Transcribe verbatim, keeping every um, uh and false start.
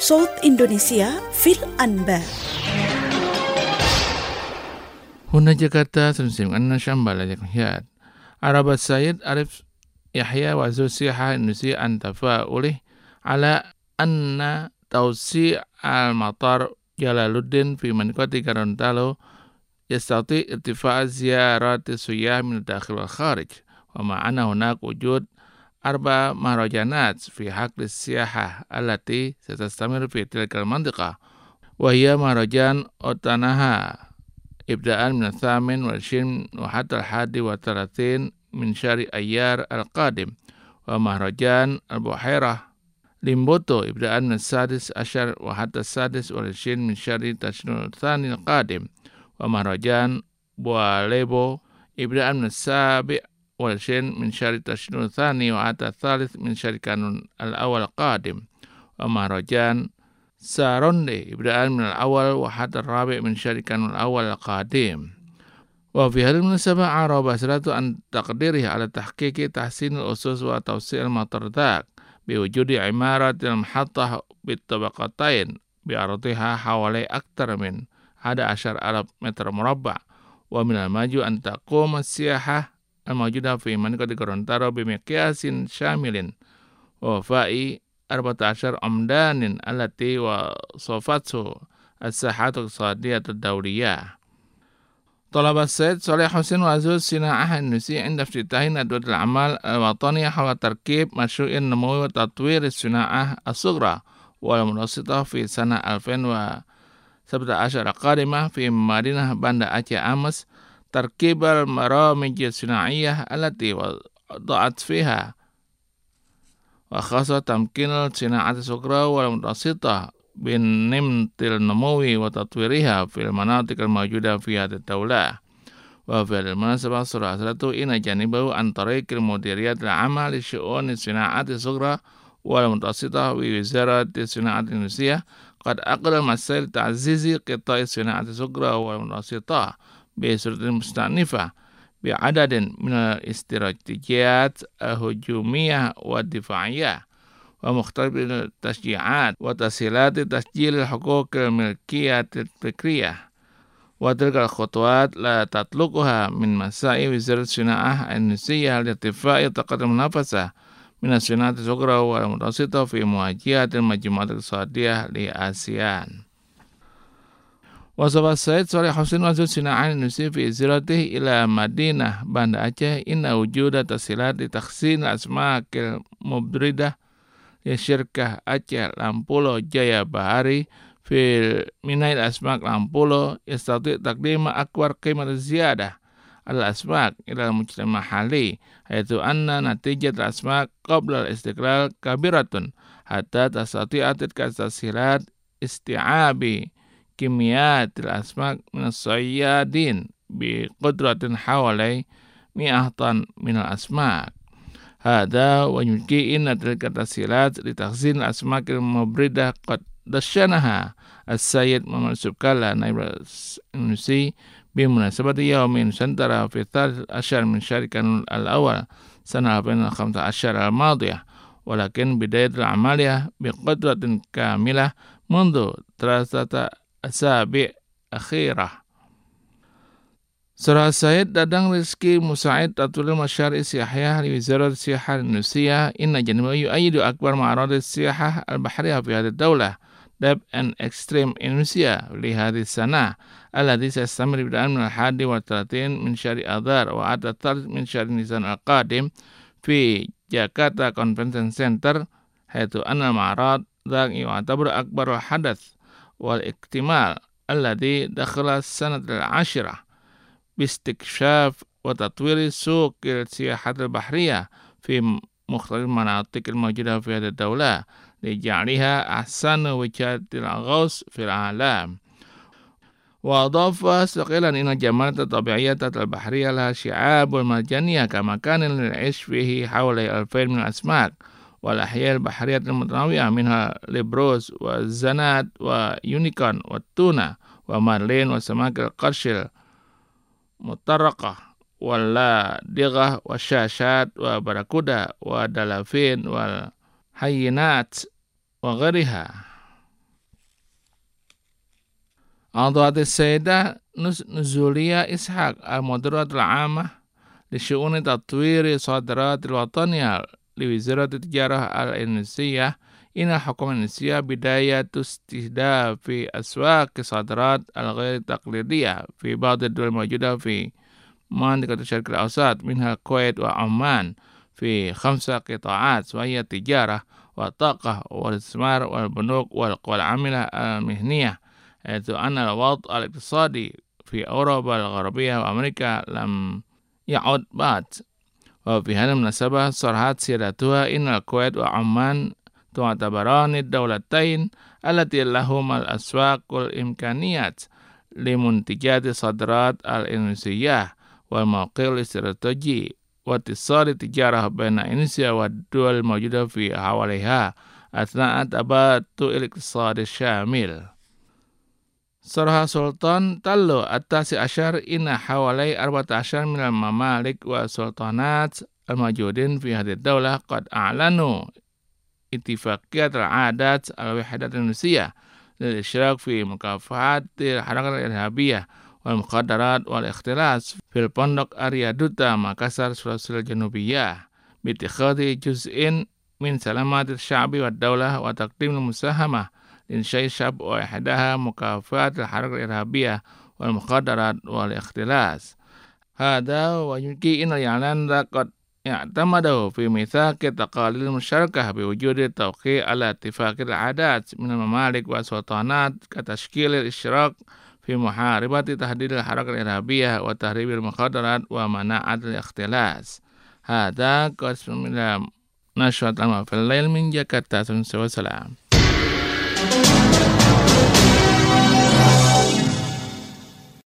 صوت إندونيسيا في الأنباء. هنا جاكرتا سمسم أن شامبالا جاكيات عرب السيد عرف يحيى وزو سيحة النسي أن تفاؤله على أن توسيع المطار جلال الدين في منطقة غورونتالو يستطيع ارتفاع زيارات السياح من الداخل والخارج، ومع أن هناك وجود أربع مهرجانات في حقل السياحة التي ستستمر في تلك المنطقة، وهي مهرجان أوتاناها ابتداء من الثامن والعشرين وحتى الحادي والثلاثين من شهر أيار القادم، ومهرجان البحيرة ليمبوتو ابتداء من السادس عشر وحتى السادس والعشرين من شهر تشرين الثاني القادم، ومهرجان بواليبو ابتداء من السابع والعشرين من شهر تشرين الثاني وحتى الثالث من شهر كانون الأول القادم، ومهرجان ساروندي ابتداء من الأول وحتى الرابع من شهر كانون الأول القادم. وفي هذه المناسبة عرب بصرة عن تقديره على تحقيق تحسين الأسس وتوسيع المطار ذاك بوجود عمارة المحطة بالطبقتين بعرضها حوالي أكثر من أحد عشر ألف متر مربع، ومن الماجو أن تقوم السياحة الموجودة في منطقة غورونتالو بمقياس شامل ووفاء أربعة عشر عمدان التي وصفته الساحات الاقتصادية الدولية. طلب السيد صالح حسين وزير الصناعة الإندونيسي عند افتتاح ندوة الأعمال الوطنية حول تركيب مشروع النمو وتطوير الصناعة الصغرى والمتوسطة في سنة ألفين وسبعة عشر القادمة في مدينة بanda Aceh أمس تركيب البرامج الصناعية التي وضعت فيها وخاصة تمكين الصناعة الصغرى والمتوسطة بنمط النمو وتطويرها في المناطق الموجودة في هذه الدولة. وفي المناسبة صرح إلى جانبه عن طريق المديرية العامة لشؤون الصناعة الصغرى والمتوسطة بوزارة الصناعة الإندونيسية قد أقر مسائل تعزيز قطاع الصناعة الصغرى والمتوسطة بصورة مستأنفة بعدد من الاستراتيجيات الهجومية والدفاعية ومختلف التشجيعات وتسهيلات تسجيل الحقوق الملكية الفكرية، وتلك الخطوات لا تطلقها من مساعي وزارة الصناعة الإندونيسية لارتفاع طاقة المنافسة من الصناعة الصغرى والمتوسطة في مواجهة المجموعات الاقتصادية لآسيان. وصف السيد صالح حسين وزير الصناعة الإندونيسي في زيارته إلى مدينة بanda Aceh إن وجود تسهيلات لتخزين الأسماك المبردة لشركة أعشى لامبولو جايا بحري في ميناء الأسماك لامبولو يستطيع تقديم أكبر قيمة زيادة على الأسماك إلى المجتمع المحلي، حيث أن نتيجة الأسماك قبل الاستقلال كبيرة حتى تستطيع تلك التسهيلات استيعاب كميات الأسماك من الصيادين بقدرة حوالي مئة طن من الأسماك. هذا ويمكن أن تلك التسهيلات لتخزين الأسماك المبردة قد دشنها السيد محمد سبكالا نائب رئيس الإندونيسي بمناسبة يوم نusantara في الثالث عشر من شهر كانون الأول سنة ألفين وخمسة عشر الماضية، ولكن بداية العملية بقدرة كاملة منذ ثلاثة أسابيع أخيرة. Surah Said Dadang Rizki Musaid Tatul Masyari Siyahiyah li Wizarat Siyahah Indonesia inna janibah yu'ayidu akbar ma'arad siyahah al-bahriyah fi hadhihi ad-dawlah dab and extreme Indonesia li hadhihi sana alladhi sayastamir bid'an min al-hadi wa talatin min syari adhar wa adha thalith min syari Nisan al-qadim fi Jakarta Convention Center, haitsu anna al-ma'arad dhak yu'atabar akbar hadath wal iktimal alladhi dakhala as-sanat al-ashirah باستكشاف وتطوير سوق السياحة البحرية في مختلف المناطق الموجودة في هذه الدولة لجعلها أحسن وجهات الغوص في العالم. وأضاف ثقيلا إن الجمالات الطبيعية البحرية لها شعاب مرجانية كمكان للعيش فيه حوالي ألفين من الأسماك والأحياء البحرية المتنوعة منها البروز والزناد ويونيكون والتونة ومارلين وسمك القرش مطرقة واللادغة والشاشات وبراكودا ودلافين والحينات وغيرها. أعضاء السيدة نزولية إسحاق المديرة العامة لشؤون تطوير الصادرات الوطنية لوزارة التجارة الإندونيسية إن الحكومة الإندونيسية بداية استهداف في أسواق الصادرات الغير تقليدية في بعض الدول الموجودة في منطقة الشرق الأوسط منها الكويت وعمان في خمسة قطاعات، وهي التجارة والطاقة والاستثمار والبنوك والقوى العاملة المهنية، حيث أن الوضع الاقتصادي في أوروبا الغربية وأمريكا لم يعد بعد. وفي هذه المناسبة صرحت سيادتها إن الكويت وعمان تعتبران الدولتين التي لهما الأسواق والإمكانيات لمنتجات الصادرات الإندونيسية والموقع الاستراتيجي واتصال التجارة بين إندونيسيا والدول الموجودة في حواليها أثناء تبادل الاقتصاد الشامل. صرح سلطان تلو التاسع عشر إن حوالي أربعة عشر من الممالك والسلطنات الموجودين في هذه الدولة قد أعلنوا اتفاقية العادات الوحدة الإندونيسية للإشراك في مكافحة الحركة الإرهابية والمخدرات والاختلاس في البندق أريا دوتا مakassar سلاسل الجنوبية باتخاذ جزء من سلامة الشعب والدولة وتقديم المساهمة لإنشاء شعب وحدها مكافحة الحركة الإرهابية والمخدرات والاختلاس. هذا ويمكن أن الإعلان قد اعتمدوا في ميثاق تقاليد المشاركة بوجود التوقيع على اتفاق العادات من الممالك والسلطنات كتشكيل الاشتراك في محاربة تهديد الحركة الإرهابية وتهريب المخدرات ومناعة الاختلاس. هذا قسم من نشرة في الليل من جاكرتا. والسلام.